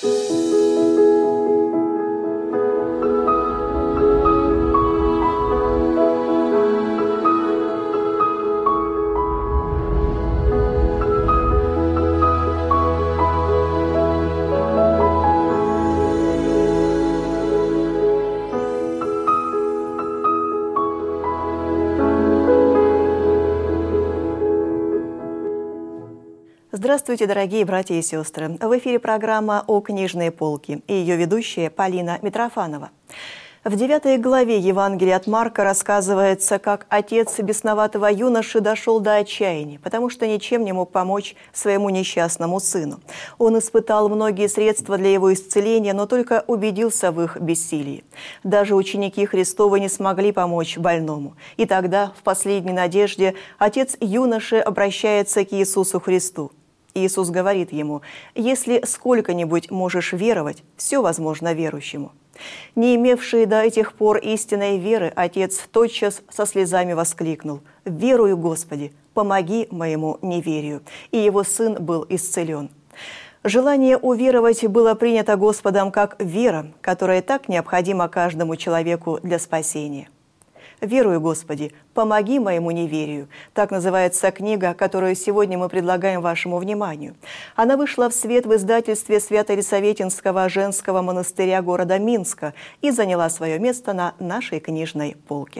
Здравствуйте, дорогие братья и сестры! В эфире программа «О книжной полке» и ее ведущая Полина Митрофанова. В 9 главе Евангелия от Марка рассказывается, как отец бесноватого юноши дошел до отчаяния, потому что ничем не мог помочь своему несчастному сыну. Он испытал многие средства для его исцеления, но только убедился в их бессилии. Даже ученики Христовы не смогли помочь больному. И тогда, в последней надежде, отец юноши обращается к Иисусу Христу. Иисус говорит ему: «Если сколько-нибудь можешь веровать, все возможно верующему». Не имевший до этих пор истинной веры, отец тотчас со слезами воскликнул: «Верую, Господи, помоги моему неверию». И его сын был исцелен. Желание уверовать было принято Господом как вера, которая так необходима каждому человеку для спасения. «Верую, Господи, помоги моему неверию». Так называется книга, которую сегодня мы предлагаем вашему вниманию. Она вышла в свет в издательстве Свято-Елисаветинского женского монастыря города Минска и заняла свое место на нашей книжной полке.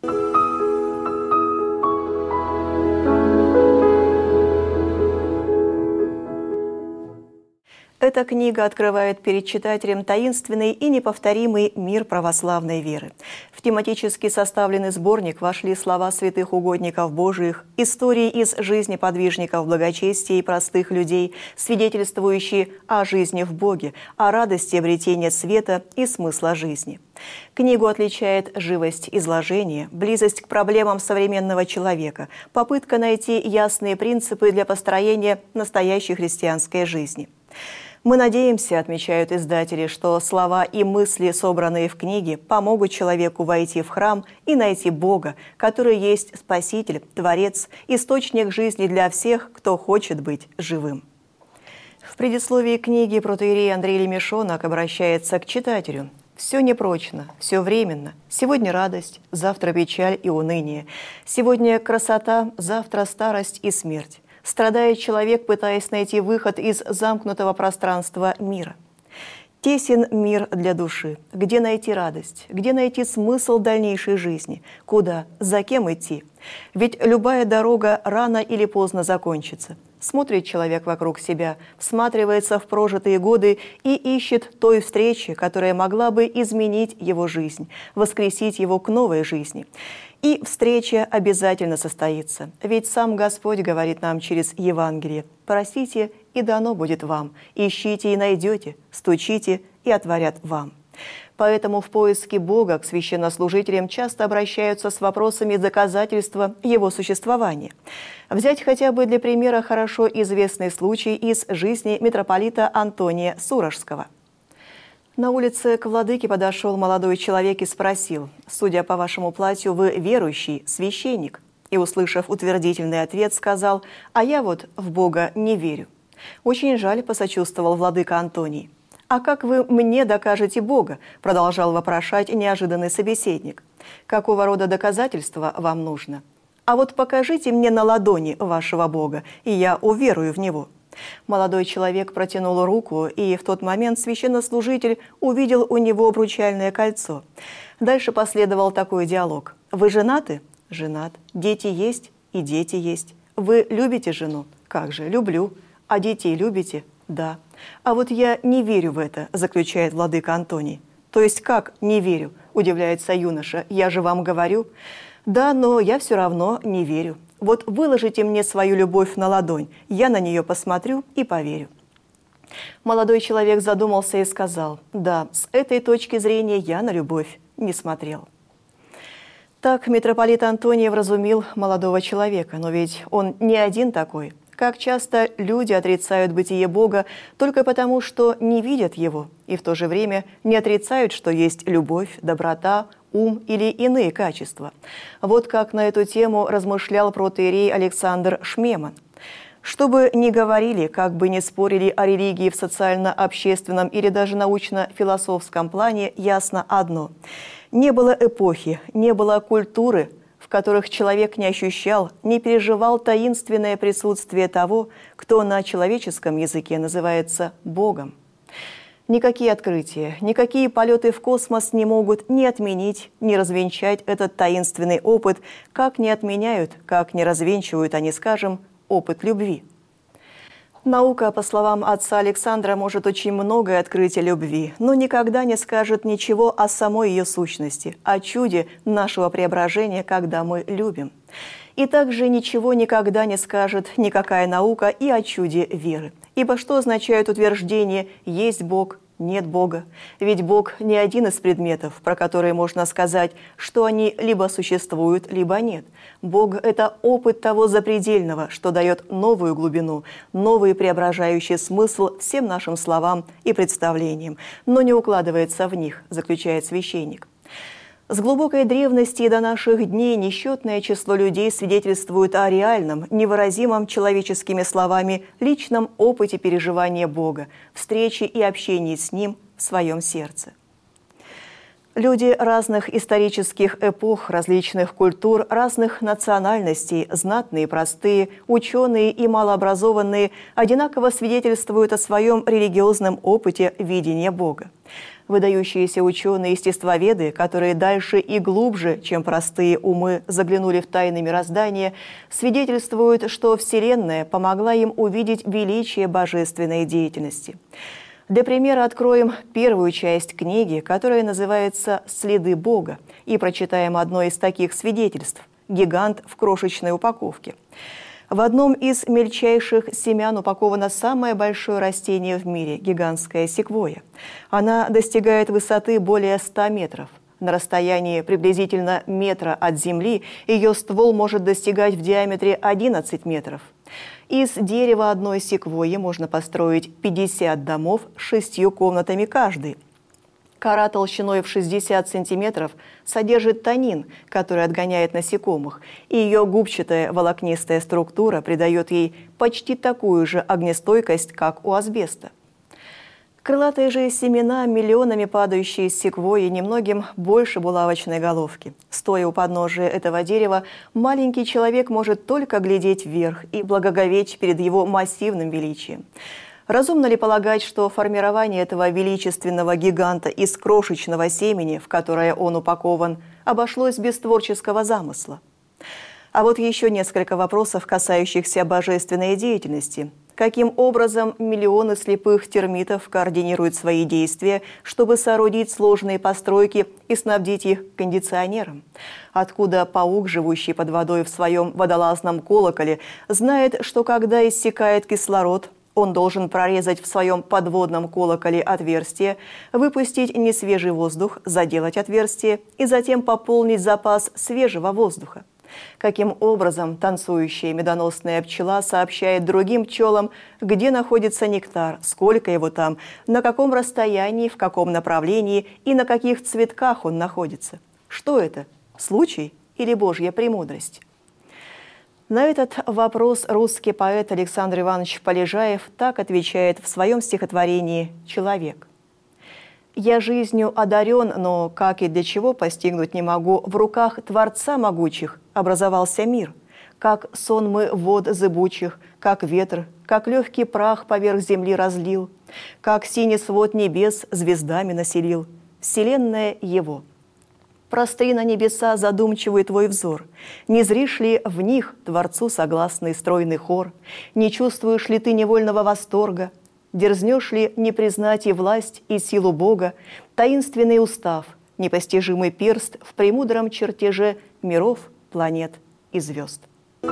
Эта книга открывает перед читателем таинственный и неповторимый мир православной веры. В тематически составленный сборник вошли слова святых угодников Божиих, истории из жизни подвижников благочестия и простых людей, свидетельствующие о жизни в Боге, о радости обретения света и смысла жизни. Книгу отличает живость изложения, близость к проблемам современного человека, попытка найти ясные принципы для построения настоящей христианской жизни. Мы надеемся, отмечают издатели, что слова и мысли, собранные в книге, помогут человеку войти в храм и найти Бога, который есть Спаситель, Творец, источник жизни для всех, кто хочет быть живым. В предисловии книги протоиерей Андрей Лемешонок обращается к читателю. «Все непрочно, все временно. Сегодня радость, завтра печаль и уныние. Сегодня красота, завтра старость и смерть. Страдает человек, пытаясь найти выход из замкнутого пространства мира. Тесен мир для души. Где найти радость? Где найти смысл дальнейшей жизни? Куда? За кем идти? Ведь любая дорога рано или поздно закончится». Смотрит человек вокруг себя, всматривается в прожитые годы и ищет той встречи, которая могла бы изменить его жизнь, воскресить его к новой жизни. И встреча обязательно состоится, ведь сам Господь говорит нам через Евангелие: «Просите, и дано будет вам, ищите и найдете, стучите, и отворят вам». Поэтому в поиске Бога к священнослужителям часто обращаются с вопросами доказательства Его существования. Взять хотя бы для примера хорошо известный случай из жизни митрополита Антония Сурожского. На улице к владыке подошел молодой человек и спросил: «Судя по вашему платью, вы верующий, священник?» И, услышав утвердительный ответ, сказал: «А я вот в Бога не верю». «Очень жаль», – посочувствовал владыка Антоний. «А как вы мне докажете Бога?» – продолжал вопрошать неожиданный собеседник. «Какого рода доказательства вам нужно?» «А вот покажите мне на ладони вашего Бога, и я уверую в Него». Молодой человек протянул руку, и в тот момент священнослужитель увидел у него обручальное кольцо. Дальше последовал такой диалог. «Вы женаты?» «Женат». «Дети есть?» «И дети есть». «Вы любите жену?» «Как же, люблю». «А детей любите?» «Да». «А вот я не верю в это», – заключает владыка Антоний. «То есть как не верю?» – удивляется юноша. «Я же вам говорю». «Да, но я все равно не верю. Вот выложите мне свою любовь на ладонь, я на нее посмотрю и поверю». Молодой человек задумался и сказал: «Да, с этой точки зрения я на любовь не смотрел». Так митрополит Антоний вразумил молодого человека, но ведь он не один такой. Как часто люди отрицают бытие Бога только потому, что не видят Его, и в то же время не отрицают, что есть любовь, доброта, ум или иные качества. Вот как на эту тему размышлял протоиерей Александр Шмеман. Что бы ни говорили, как бы ни спорили о религии в социально-общественном или даже научно-философском плане, ясно одно. Не было эпохи, не было культуры, в которых человек не ощущал, не переживал таинственное присутствие того, кто на человеческом языке называется Богом. Никакие открытия, никакие полеты в космос не могут ни отменить, ни развенчать этот таинственный опыт, как не отменяют, как не развенчивают они, скажем, опыт любви. Наука, по словам отца Александра, может очень многое открыть о любви, но никогда не скажет ничего о самой ее сущности, о чуде нашего преображения, когда мы любим. И также ничего никогда не скажет никакая наука и о чуде веры. Ибо что означает утверждение «есть Бог», «нет Бога»? Ведь Бог не один из предметов, про которые можно сказать, что они либо существуют, либо нет. Бог – это опыт того запредельного, что дает новую глубину, новый преображающий смысл всем нашим словам и представлениям, но не укладывается в них, заключает священник. С глубокой древности и до наших дней несчетное число людей свидетельствует о реальном, невыразимом человеческими словами личном опыте переживания Бога, встречи и общении с Ним в своем сердце. Люди разных исторических эпох, различных культур, разных национальностей, знатные и простые, ученые и малообразованные, одинаково свидетельствуют о своем религиозном опыте видения Бога. Выдающиеся ученые-естествоведы, которые дальше и глубже, чем простые умы, заглянули в тайны мироздания, свидетельствуют, что Вселенная помогла им увидеть величие божественной деятельности. Для примера откроем первую часть книги, которая называется «Следы Бога», и прочитаем одно из таких свидетельств – гигант в крошечной упаковке. В одном из мельчайших семян упаковано самое большое растение в мире – гигантская секвойя. Она достигает высоты более 100 метров. На расстоянии приблизительно метра от земли ее ствол может достигать в диаметре 11 метров. Из дерева одной секвойи можно построить 50 домов с 6 комнатами каждый. Кора толщиной в 60 сантиметров содержит танин, который отгоняет насекомых, и ее губчатая волокнистая структура придает ей почти такую же огнестойкость, как у асбеста. Крылатые же семена, миллионами падающие из секвойи, немногим больше булавочной головки. Стоя у подножия этого дерева, маленький человек может только глядеть вверх и благоговеть перед его массивным величием. Разумно ли полагать, что формирование этого величественного гиганта из крошечного семени, в которое он упакован, обошлось без творческого замысла? А вот еще несколько вопросов, касающихся божественной деятельности. Каким образом миллионы слепых термитов координируют свои действия, чтобы соорудить сложные постройки и снабдить их кондиционером? Откуда паук, живущий под водой в своем водолазном колоколе, знает, что когда иссякает кислород, он должен прорезать в своем подводном колоколе отверстие, выпустить несвежий воздух, заделать отверстие и затем пополнить запас свежего воздуха? Каким образом танцующая медоносная пчела сообщает другим пчелам, где находится нектар, сколько его там, на каком расстоянии, в каком направлении и на каких цветках он находится? Что это? Случай или Божья премудрость? На этот вопрос русский поэт Александр Иванович Полежаев так отвечает в своем стихотворении «Человек». «Я жизнью одарен, но как и для чего постигнуть не могу, в руках Творца могучих образовался мир. Как сон мы вод зыбучих, как ветер, как легкий прах поверх земли разлил, как синий свод небес звездами населил. Вселенная его. Простри на небеса задумчивый твой взор. Не зришь ли в них Творцу согласный стройный хор? Не чувствуешь ли ты невольного восторга? Дерзнешь ли не признать и власть, и силу Бога, таинственный устав, непостижимый перст в премудром чертеже миров, планет и звезд?»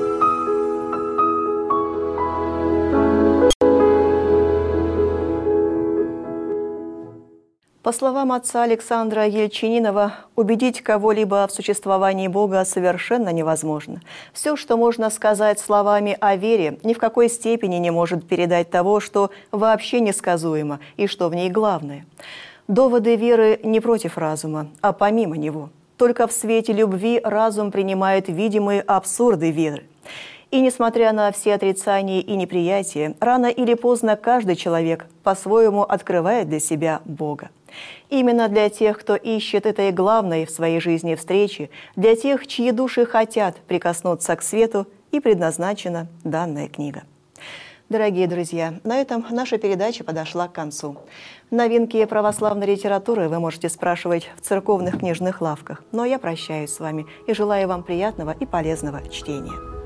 По словам отца Александра Ельчининова, убедить кого-либо в существовании Бога совершенно невозможно. Все, что можно сказать словами о вере, ни в какой степени не может передать того, что вообще несказуемо и что в ней главное. Доводы веры не против разума, а помимо него. Только в свете любви разум принимает видимые абсурды веры. И несмотря на все отрицания и неприятия, рано или поздно каждый человек по-своему открывает для себя Бога. Именно для тех, кто ищет этой главной в своей жизни встречи, для тех, чьи души хотят прикоснуться к свету, и предназначена данная книга. Дорогие друзья, на этом наша передача подошла к концу. Новинки православной литературы вы можете спрашивать в церковных книжных лавках. Но я прощаюсь с вами и желаю вам приятного и полезного чтения.